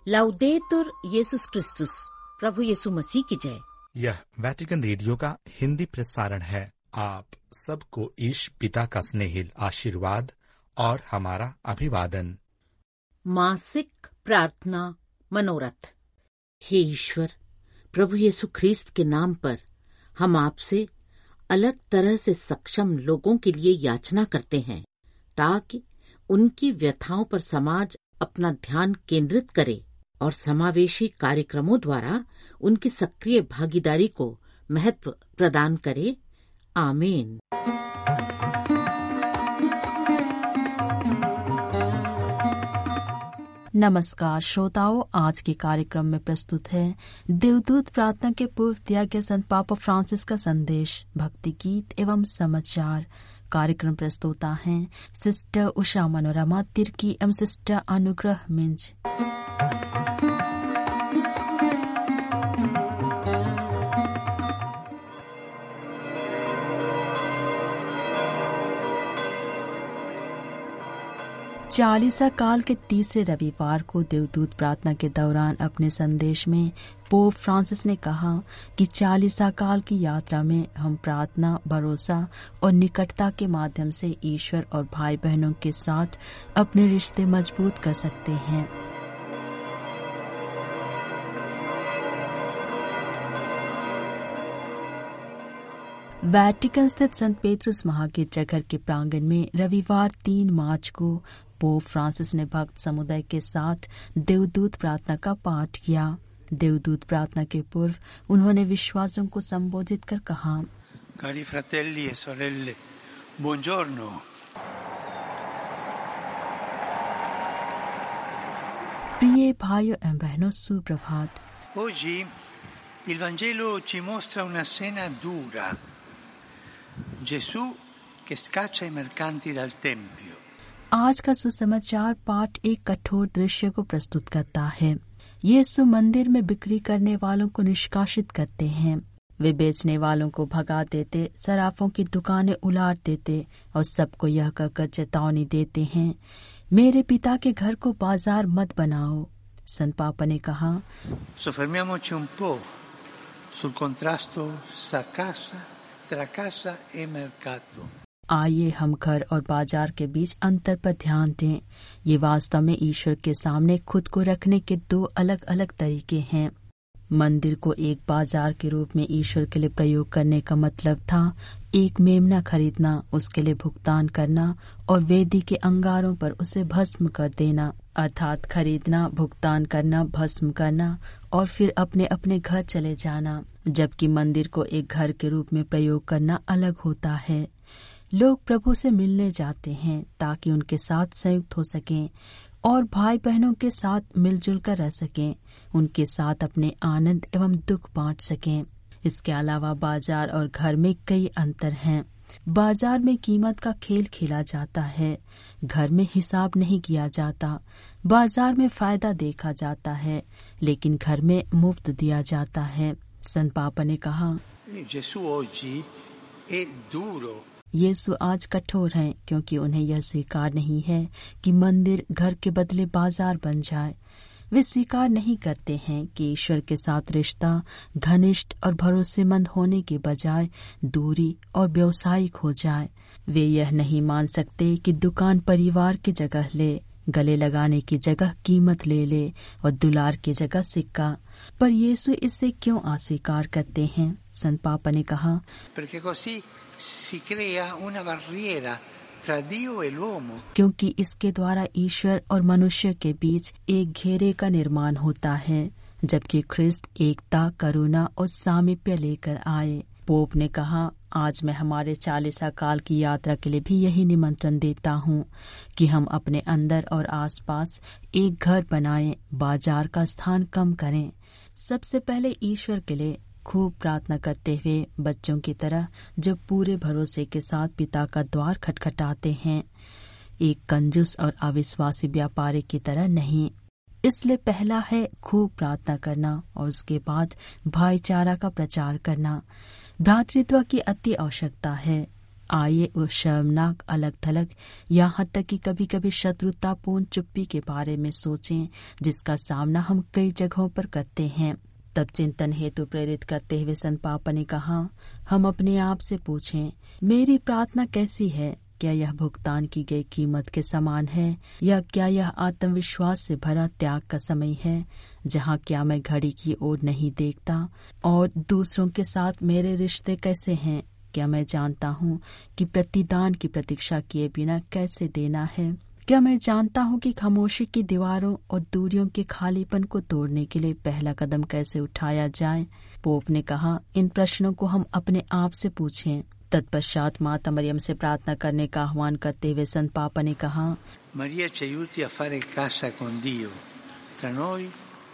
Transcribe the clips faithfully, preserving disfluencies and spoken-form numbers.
लाउदेतुर येसुस क्रिस्तुस, प्रभु यीशु मसीह की जय। यह वेटिकन रेडियो का हिंदी प्रसारण है। आप सबको ईश पिता का स्नेहिल आशीर्वाद और हमारा अभिवादन। मासिक प्रार्थना मनोरथ। हे ईश्वर, प्रभु यीशु ख्रीस्त के नाम पर हम आपसे अलग तरह से सक्षम लोगों के लिए याचना करते हैं, ताकि उनकी व्यथाओं पर समाज अपना ध्यान केंद्रित करे और समावेशी कार्यक्रमों द्वारा उनकी सक्रिय भागीदारी को महत्व प्रदान करे। आमीन। नमस्कार श्रोताओं, आज के कार्यक्रम में प्रस्तुत है देवदूत प्रार्थना के पूर्व दिया गया संत पापा फ्रांसिस का संदेश, भक्ति गीत एवं समाचार। कार्यक्रम प्रस्तुता हैं सिस्टर उषा मनोरमा तिर्की एवं सिस्टर अनुग्रह मिंज। चालीसा काल के तीसरे रविवार को देवदूत प्रार्थना के दौरान अपने संदेश में पोप फ्रांसिस ने कहा कि चालीसा काल की यात्रा में हम प्रार्थना, भरोसा और निकटता के माध्यम से ईश्वर और भाई बहनों के साथ अपने रिश्ते मजबूत कर सकते हैं। वेटिकन स्थित संत पेट्रुस महागिरजाघर के प्रांगण में रविवार तीन मार्च को पोप फ्रांसिस ने भक्त समुदाय के साथ देवदूत प्रार्थना का पाठ किया। देवदूत प्रार्थना के पूर्व उन्होंने विश्वासियों को संबोधित कर कहा, Cari fratelli e sorelle, buongiorno. प्रिय भाइयों एवं बहनों, सुप्रभात। Oggi il Vangelo ci mostra una scena dura. Gesù che scaccia i mercanti dal Tempio. आज का सुसमाचार पाठ एक कठोर दृश्य को प्रस्तुत करता है। यीशु मंदिर में बिक्री करने वालों को निष्कासित करते हैं। वे बेचने वालों को भगा देते, सराफों की दुकानें उलाट देते और सबको यह कहकर चेतावनी देते हैं, मेरे पिता के घर को बाजार मत बनाओ। संत पापा ने कहा, Soffermiamoci un po' sul contrasto tra casa, tra casa e mercato. आइए हम घर और बाजार के बीच अंतर पर ध्यान दें। ये वास्तव में ईश्वर के सामने खुद को रखने के दो अलग अलग तरीके हैं। मंदिर को एक बाजार के रूप में ईश्वर के लिए प्रयोग करने का मतलब था एक मेमना खरीदना, उसके लिए भुगतान करना और वेदी के अंगारों पर उसे भस्म कर देना, अर्थात खरीदना, भुगतान करना, भस्म करना और फिर अपने अपने घर चले जाना। जबकि मंदिर को एक घर के रूप में प्रयोग करना अलग होता है। लोग प्रभु से मिलने जाते हैं ताकि उनके साथ संयुक्त हो सकें और भाई बहनों के साथ मिलजुल कर रह सकें, उनके साथ अपने आनंद एवं दुख बांट सकें। इसके अलावा बाजार और घर में कई अंतर हैं। बाजार में कीमत का खेल खेला जाता है, घर में हिसाब नहीं किया जाता। बाजार में फायदा देखा जाता है, लेकिन घर में मुफ्त दिया जाता है। संत पापा ने कहा, यीशु आज कठोर हैं क्योंकि उन्हें यह स्वीकार नहीं है कि मंदिर घर के बदले बाजार बन जाए। वे स्वीकार नहीं करते हैं कि ईश्वर के साथ रिश्ता घनिष्ठ और भरोसेमंद होने के बजाय दूरी और व्यावसायिक हो जाए। वे यह नहीं मान सकते कि दुकान परिवार की जगह ले, गले लगाने की जगह कीमत ले ले और दुलार की जगह सिक्का। पर यीशु इसे क्यों अस्वीकार करते हैं? संत पापा ने कहा, Si crea una barriera tra Dio e l'uomo. क्योंकि इसके द्वारा ईश्वर और मनुष्य के बीच एक घेरे का निर्माण होता है, जबकि ख्रिस्त एकता, करुणा और सामीप्य लेकर आए। पोप ने कहा, आज मैं हमारे चालीसा काल की यात्रा के लिए भी यही निमंत्रण देता हूँ कि हम अपने अंदर और आसपास एक घर बनाएं, बाजार का स्थान कम करें। सबसे पहले ईश्वर के लिए खूब प्रार्थना करते हुए बच्चों की तरह जब पूरे भरोसे के साथ पिता का द्वार खटखटाते हैं, एक कंजूस और अविश्वासी व्यापारी की तरह नहीं। इसलिए पहला है खूब प्रार्थना करना और उसके बाद भाईचारा का प्रचार करना। भ्रातृत्व की अति आवश्यकता है। आइए उस शर्मनाक अलग थलग यहाँ तक कि कभी कभी शत्रुतापूर्ण चुप्पी के बारे में सोचें जिसका सामना हम कई जगहों पर करते हैं। तब चिंतन हेतु प्रेरित करते हुए संत पापा ने कहा, हम अपने आप से पूछें, मेरी प्रार्थना कैसी है? क्या यह भुगतान की गई कीमत के समान है या क्या यह आत्मविश्वास से भरा त्याग का समय है, जहाँ क्या मैं घड़ी की ओर नहीं देखता? और दूसरों के साथ मेरे रिश्ते कैसे हैं? क्या मैं जानता हूँ कि प्रतिदान की प्रतीक्षा किए बिना कैसे देना है? क्या मैं जानता हूँ कि खामोशी की दीवारों और दूरियों के खालीपन को तोड़ने के लिए पहला कदम कैसे उठाया जाए? पोप ने कहा, इन प्रश्नों को हम अपने आप से पूछें। तत्पश्चात माता मरियम से प्रार्थना करने का आह्वान करते हुए संत पापा ने कहा, Maria ci aiuti a fare casa con Dio, tra noi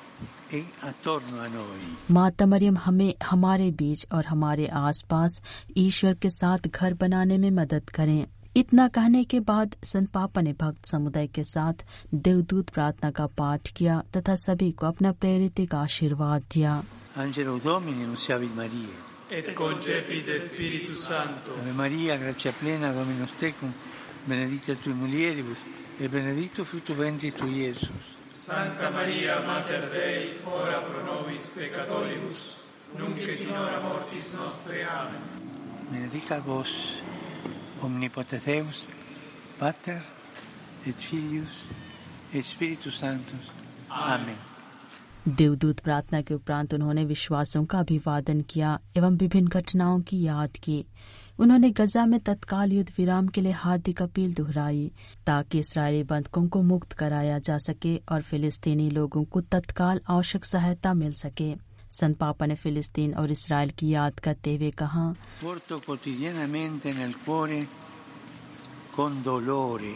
e attorno a noi. माता मरियम हमें हमारे बीच और हमारे आसपास ईश्वर के साथ घर बनाने में मदद करें। इतना कहने के बाद संत पापा ने भक्त समुदाय के साथ देवदूत प्रार्थना का पाठ किया तथा सभी को अपना प्रेरित आशीर्वाद दिया। Angelo Domini, nunciavit Mariae. Et concepit Spiritus Sancto. Ave Maria, grazia plena, Dominus tecum, benedicta tui mulieribus, e benedictus fructus ventris tui, Iesus. Santa Maria, Mater Dei, ora pro nobis peccatoribus, nunc et in hora mortis nostre. Amen. Benedicat vos, omnipotens Deus, Pater, et Filius, et Spiritus Sanctus. Amen. देवदूत प्रार्थना के उपरांत उन्होंने विश्वासों का अभिवादन किया एवं विभिन्न घटनाओं की याद की। उन्होंने गजा में तत्काल युद्ध विराम के लिए हार्दिक अपील दोहराई ताकि इस्राएली बंधकों को मुक्त कराया जा सके और फिलिस्तीनी लोगों को तत्काल आवश्यक सहायता मिल सके। संत पापा ने फिलिस्तीन और इसराइल की याद करते हुए कहा, Porto quotidianamente nel cuore con dolore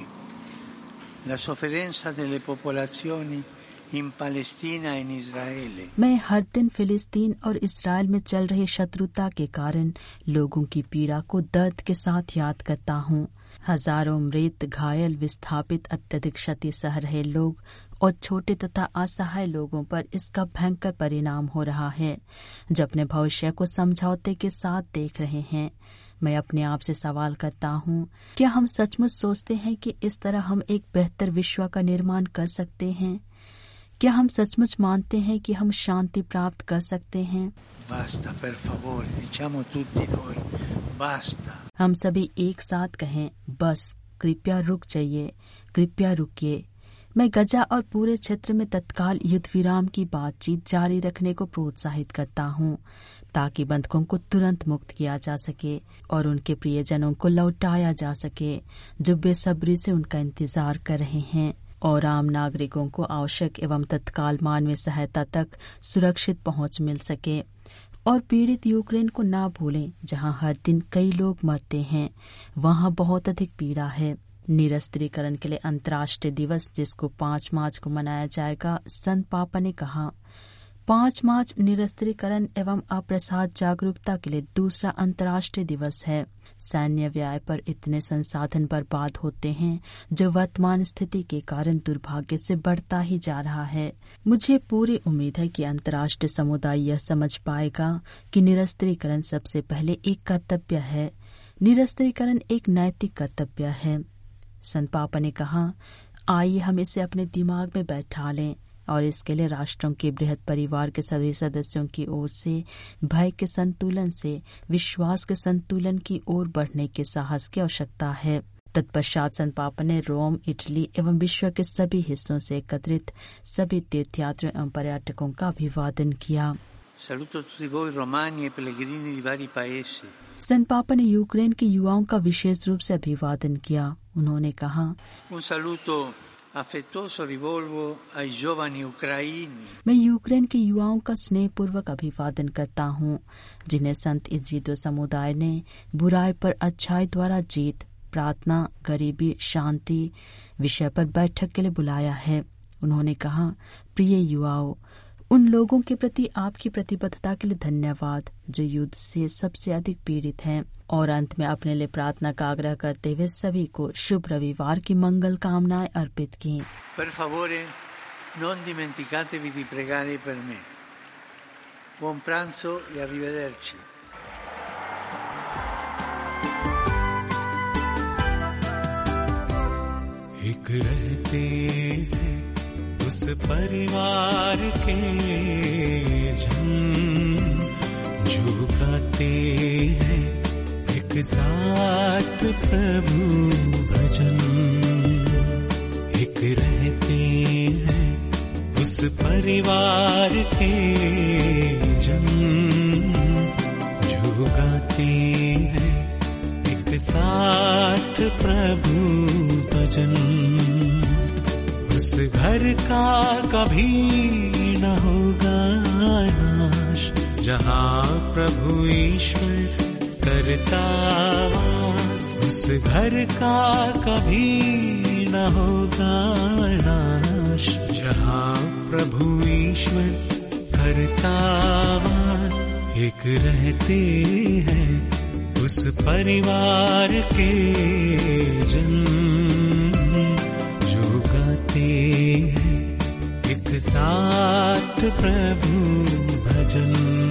la sofferenza delle popolazioni in Palestina e in Israele. मैं हर दिन फिलिस्तीन और इसराइल में चल रही शत्रुता के कारण लोगों की पीड़ा को दर्द के साथ याद करता हूँ। हजारों मृत, घायल, विस्थापित, अत्यधिक क्षति सह रहे लोग और छोटे तथा असहाय लोगों पर इसका भयंकर परिणाम हो रहा है, जो अपने भविष्य को समझौते के साथ देख रहे हैं। मैं अपने आप से सवाल करता हूँ, क्या हम सचमुच सोचते हैं कि इस तरह हम एक बेहतर विश्व का निर्माण कर सकते हैं? क्या हम सचमुच मानते हैं कि हम शांति प्राप्त कर सकते हैं? Basta, per favore, diciamo tutti noi, basta. हम सभी एक साथ कहें, बस, कृपया रुक जाइए, कृपया रुकिए। मैं गजा और पूरे क्षेत्र में तत्काल युद्ध विराम की बातचीत जारी रखने को प्रोत्साहित करता हूँ ताकि बंधकों को तुरंत मुक्त किया जा सके और उनके प्रियजनों को लौटाया जा सके जो बेसब्री से उनका इंतजार कर रहे हैं और आम नागरिकों को आवश्यक एवं तत्काल मानवीय सहायता तक सुरक्षित पहुंच मिल सके। और पीड़ित यूक्रेन को ना भूलें, जहां हर दिन कई लोग मरते हैं, वहां बहुत अधिक पीड़ा है। निरस्त्रीकरण के लिए अंतर्राष्ट्रीय दिवस, जिसको पाँच मार्च को मनाया जाएगा, संत पापा ने कहा, पाँच मार्च निरस्त्रीकरण एवं अप्रसाद जागरूकता के लिए दूसरा अंतर्राष्ट्रीय दिवस है। सैन्य व्यय पर इतने संसाधन बर्बाद होते हैं जो वर्तमान स्थिति के कारण दुर्भाग्य से बढ़ता ही जा रहा है। मुझे पूरी उम्मीद है कि अंतर्राष्ट्रीय समुदाय यह समझ पाएगा कि निरस्त्रीकरण सबसे पहले एक कर्तव्य है। निरस्त्रीकरण एक नैतिक कर्तव्य है। संत पापा ने कहा, आइए हम इसे अपने दिमाग में बैठा लें और इसके लिए राष्ट्रों के बृहद परिवार के सभी सदस्यों की ओर से भय के संतुलन से विश्वास के संतुलन की ओर बढ़ने के साहस की आवश्यकता है। तत्पश्चात संत पापा ने रोम, इटली एवं विश्व के सभी हिस्सों से एकत्रित सभी तीर्थयात्रियों एवं पर्यटकों का अभिवादन किया। Saluto tutti voi romani e pellegrini di vari paesi. संत पापा ने यूक्रेन के युवाओं का विशेष रूप से अभिवादन किया। उन्होंने कहा, Un saluto affettuoso rivolgo ai giovani ucraini. मैं यूक्रेन के युवाओं का स्नेहपूर्वक अभिवादन करता हूँ, जिन्हें संत इज़िदो समुदाय ने बुराई पर अच्छाई द्वारा जीत, प्रार्थना, गरीबी, शांति विषय पर बैठक के लिए बुलाया है। उन्होंने कहा, प्रिय युवाओं, उन लोगों के प्रति आपकी प्रतिबद्धता के लिए धन्यवाद जो युद्ध से सबसे अधिक पीड़ित हैं। और अंत में अपने लिए प्रार्थना का आग्रह करते हुए सभी को शुभ रविवार की मंगल कामनाएं अर्पित की। Per favore, non dimenticatevi di pregare per me. Buon pranzo e arrivederci. एक रहते हैं उस परिवार के जन, जो गाते हैं एक साथ प्रभु भजन। एक रहते हैं उस परिवार के जन, जो गाते हैं एक साथ प्रभु भजन। उस घर का कभी न होगा नाश, जहाँ प्रभु ईश्वर करता वास। उस घर का कभी न होगा नाश, जहाँ प्रभु ईश्वर करता वास। एक रहते हैं उस परिवार के जन, जो गाते हैं एक साथ प्रभु भजन।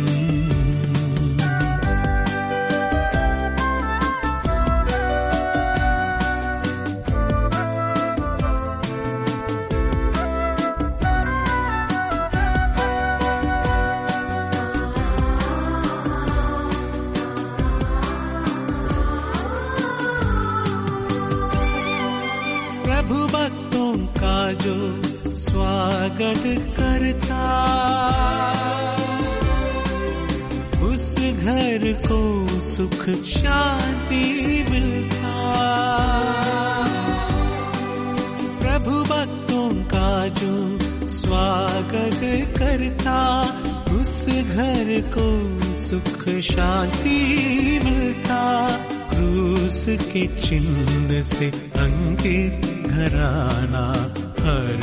जो स्वागत करता, उस घर को सुख शांति मिलता। प्रभु भक्तों का जो स्वागत करता, उस घर को सुख शांति मिलता। क्रूस के चिन्ह से अंकित घराना हर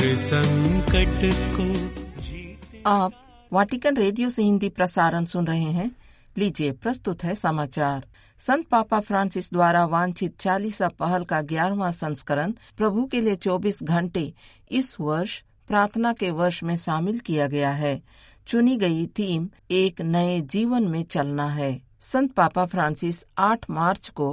संकट को जीते। आप वाटिकन रेडियो से हिंदी प्रसारण सुन रहे हैं। लीजिए प्रस्तुत है समाचार। संत पापा फ्रांसिस द्वारा वांछित चालीसा पहल का ग्यारहवां संस्करण प्रभु के लिए चौबीस घंटे इस वर्ष प्रार्थना के वर्ष में शामिल किया गया है। चुनी गई थीम एक नए जीवन में चलना है। संत पापा फ्रांसिस आठ मार्च को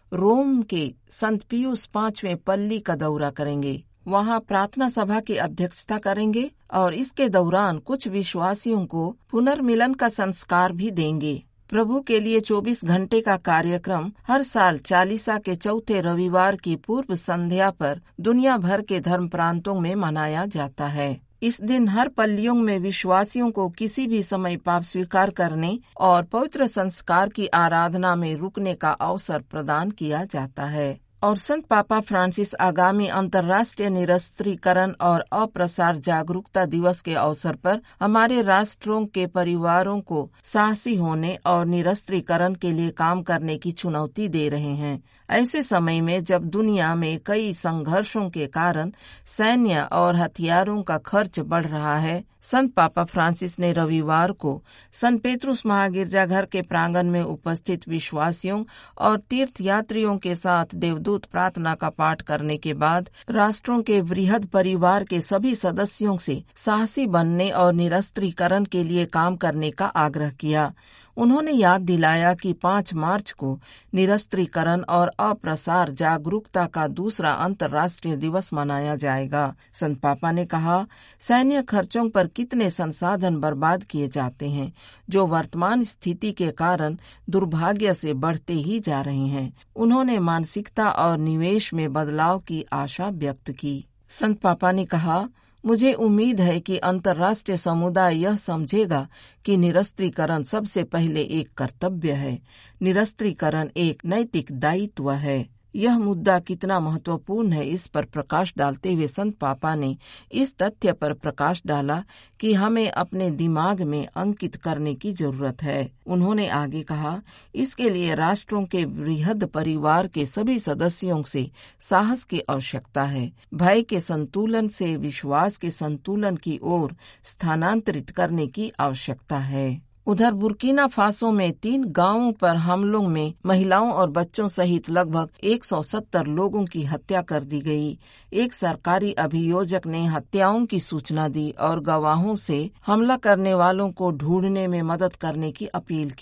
रोम के संत पियूस पांचवें पल्ली का दौरा करेंगे। वहां प्रार्थना सभा की अध्यक्षता करेंगे और इसके दौरान कुछ विश्वासियों को पुनर्मिलन का संस्कार भी देंगे। प्रभु के लिए चौबीस घंटे का कार्यक्रम हर साल चालीसा के चौथे रविवार की पूर्व संध्या पर दुनिया भर के धर्म प्रांतों में मनाया जाता है। इस दिन हर पल्लियों में विश्वासियों को किसी भी समय पाप स्वीकार करने और पवित्र संस्कार की आराधना में रुकने का अवसर प्रदान किया जाता है। और संत पापा फ्रांसिस आगामी अंतर्राष्ट्रीय निरस्त्रीकरण और अप्रसार जागरूकता दिवस के अवसर पर हमारे राष्ट्रों के परिवारों को साहसी होने और निरस्त्रीकरण के लिए काम करने की चुनौती दे रहे हैं। ऐसे समय में जब दुनिया में कई संघर्षों के कारण सैन्य और हथियारों का खर्च बढ़ रहा है, संत पापा फ्रांसिस ने रविवार को संत पेत्रुस महागिरजाघर के प्रांगण में उपस्थित विश्वासियों और तीर्थयात्रियों के साथ देवदूत प्रार्थना का पाठ करने के बाद राष्ट्रों के वृहद परिवार के सभी सदस्यों से साहसी बनने और निरस्त्रीकरण के लिए काम करने का आग्रह किया। उन्होंने याद दिलाया कि पाँच मार्च को निरस्त्रीकरण और अप्रसार जागरूकता का दूसरा अंतर्राष्ट्रीय दिवस मनाया जाएगा। संत पापा ने कहा, सैन्य खर्चों पर कितने संसाधन बर्बाद किए जाते हैं जो वर्तमान स्थिति के कारण दुर्भाग्य से बढ़ते ही जा रहे हैं। उन्होंने मानसिकता और निवेश में बदलाव की आशा व्यक्त की। संत पापा ने कहा, मुझे उम्मीद है कि अंतर्राष्ट्रीय समुदाय यह समझेगा कि निरस्त्रीकरण सबसे पहले एक कर्तव्य है। निरस्त्रीकरण एक नैतिक दायित्व है। यह मुद्दा कितना महत्वपूर्ण है, इस पर प्रकाश डालते हुए संत पापा ने इस तथ्य पर प्रकाश डाला कि हमें अपने दिमाग में अंकित करने की जरूरत है। उन्होंने आगे कहा, इसके लिए राष्ट्रों के वृहद परिवार के सभी सदस्यों से साहस की आवश्यकता है। भय के संतुलन से विश्वास के संतुलन की ओर स्थानांतरित करने की आवश्यकता है। उधर बुर्किना फासो में तीन गांवों पर हमलों में महिलाओं और बच्चों सहित लगभग एक सौ सत्तर लोगों की हत्या कर दी गई। एक सरकारी अभियोजक ने हत्याओं की सूचना दी और गवाहों से हमला करने वालों को ढूंढने में मदद करने की अपील की।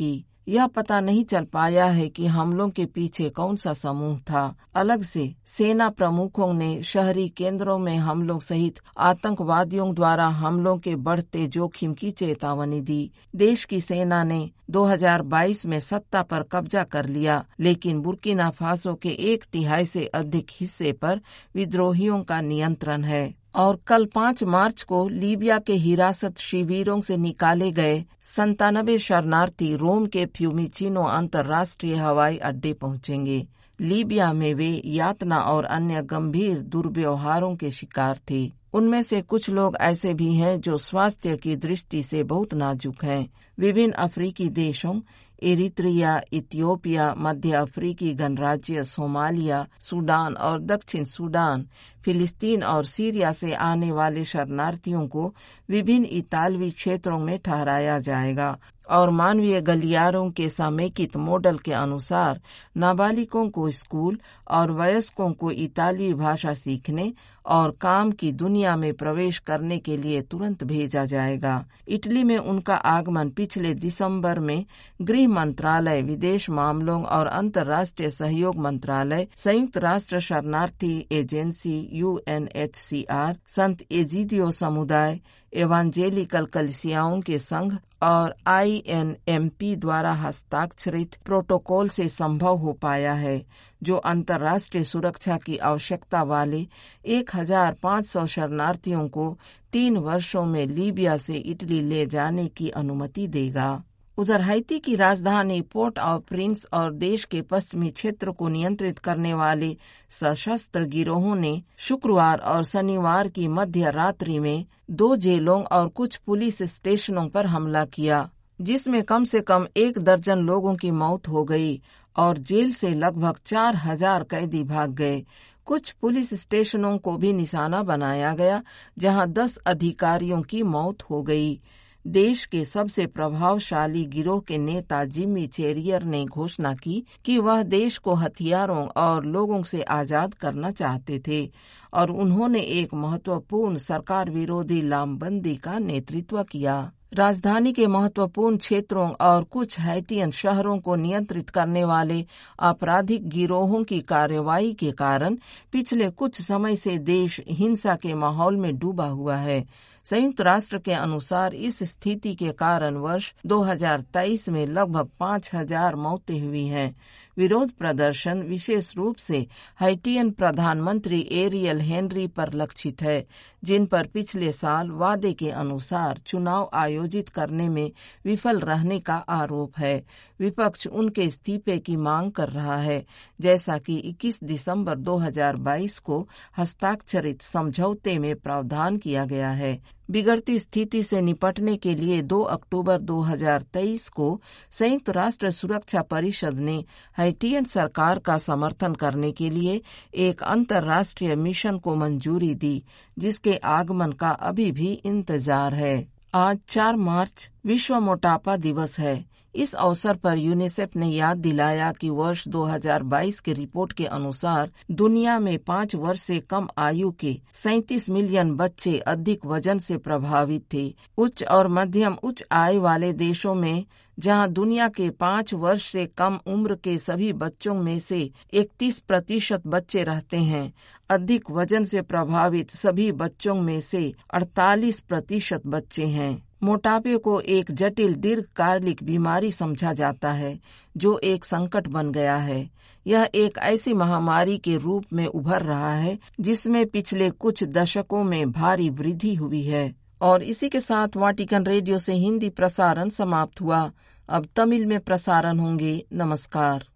यह पता नहीं चल पाया है कि हमलों के पीछे कौन सा समूह था। अलग से सेना प्रमुखों ने शहरी केंद्रों में हमलों सहित आतंकवादियों द्वारा हमलों के बढ़ते जोखिम की चेतावनी दी। देश की सेना ने दो हज़ार बाईस में सत्ता पर कब्जा कर लिया, लेकिन बुर्किना फासो के एक तिहाई से अधिक हिस्से पर विद्रोहियों का नियंत्रण है। और कल पाँच मार्च को लीबिया के हिरासत शिविरों से निकाले गए संतानबे शरणार्थी रोम के फ्यूमिचिनो अंतर्राष्ट्रीय हवाई अड्डे पहुंचेंगे। लीबिया में वे यातना और अन्य गंभीर दुर्व्यवहारों के शिकार थे। उनमें से कुछ लोग ऐसे भी हैं जो स्वास्थ्य की दृष्टि से बहुत नाजुक हैं। विभिन्न अफ्रीकी देशों एरित्रिया, इथियोपिया, मध्य अफ्रीकी गणराज्य, सोमालिया, सूडान और दक्षिण सूडान, फिलिस्तीन और सीरिया से आने वाले शरणार्थियों को विभिन्न इतालवी क्षेत्रों में ठहराया जाएगा और मानवीय गलियारों के समेकित मॉडल के अनुसार नाबालिगों को स्कूल और वयस्कों को इतालवी भाषा सीखने और काम की दुनिया में प्रवेश करने के लिए तुरंत भेजा जाएगा। इटली में उनका आगमन पिछले दिसंबर में गृह मंत्रालय, विदेश मामलों और अंतर्राष्ट्रीय सहयोग मंत्रालय, संयुक्त राष्ट्र शरणार्थी agency U N H C R, संत एजिदियो समुदाय, एवांजेलिकल कलिसियाओं के संघ और आई एन एम पी द्वारा हस्ताक्षरित प्रोटोकॉल से संभव हो पाया है, जो अंतर्राष्ट्रीय सुरक्षा की आवश्यकता वाले एक हजार पाँच सौ शरणार्थियों को तीन वर्षों में लीबिया से इटली ले जाने की अनुमति देगा। उधर हैती की राजधानी पोर्ट ऑ प्रिंस और देश के पश्चिमी क्षेत्र को नियंत्रित करने वाले सशस्त्र गिरोहों ने शुक्रवार और शनिवार की मध्य रात्रि में दो जेलों और कुछ पुलिस स्टेशनों पर हमला किया, जिसमें कम से कम एक दर्जन लोगों की मौत हो गई और जेल से लगभग चार हजार कैदी भाग गए। कुछ पुलिस स्टेशनों को भी निशाना बनाया गया, जहां दस अधिकारियों की मौत हो गई। देश के सबसे प्रभावशाली गिरोह के नेता जिमी चेरियर ने घोषणा की कि वह देश को हथियारों और लोगों से आजाद करना चाहते थे और उन्होंने एक महत्वपूर्ण सरकार विरोधी लामबंदी का नेतृत्व किया। राजधानी के महत्वपूर्ण क्षेत्रों और कुछ हैटियन शहरों को नियंत्रित करने वाले आपराधिक गिरोहों की कार्रवाई के कारण पिछले कुछ समय से देश हिंसा के माहौल में डूबा हुआ है। संयुक्त राष्ट्र के अनुसार इस स्थिति के कारण वर्ष दो हज़ार तेईस में लगभग पाँच हजार मौतें हुई हैं। विरोध प्रदर्शन विशेष रूप से हैटियन प्रधानमंत्री एरियल हेनरी पर लक्षित है, जिन पर पिछले साल वादे के अनुसार चुनाव आयोजित करने में विफल रहने का आरोप है। विपक्ष उनके इस्तीफे की मांग कर रहा है, जैसा कि इक्कीस दिसंबर दो हज़ार बाईस को हस्ताक्षरित समझौते में प्रावधान किया गया है। बिगड़ती स्थिति से निपटने के लिए दो अक्टूबर दो हज़ार तेईस को संयुक्त राष्ट्र सुरक्षा परिषद ने हैटियन सरकार का समर्थन करने के लिए एक अंतर्राष्ट्रीय मिशन को मंजूरी दी, जिसके आगमन का अभी भी इंतजार है। आज चार मार्च विश्व मोटापा दिवस है। इस अवसर पर यूनिसेफ ने याद दिलाया कि वर्ष दो हज़ार बाईस के रिपोर्ट के अनुसार दुनिया में पाँच वर्ष से कम आयु के सैंतीस मिलियन बच्चे अधिक वजन से प्रभावित थे। उच्च और मध्यम उच्च आय वाले देशों में, जहां दुनिया के पाँच वर्ष से कम उम्र के सभी बच्चों में से इकतीस प्रतिशत बच्चे रहते हैं, अधिक वजन से प्रभावित सभी बच्चों में से अड़तालीस प्रतिशत बच्चे हैं। मोटापे को एक जटिल दीर्घकालिक बीमारी समझा जाता है, जो एक संकट बन गया है। यह एक ऐसी महामारी के रूप में उभर रहा है जिसमें पिछले कुछ दशकों में भारी वृद्धि हुई है। और इसी के साथ वाटिकन रेडियो से हिंदी प्रसारण समाप्त हुआ। अब तमिल में प्रसारण होंगे। नमस्कार।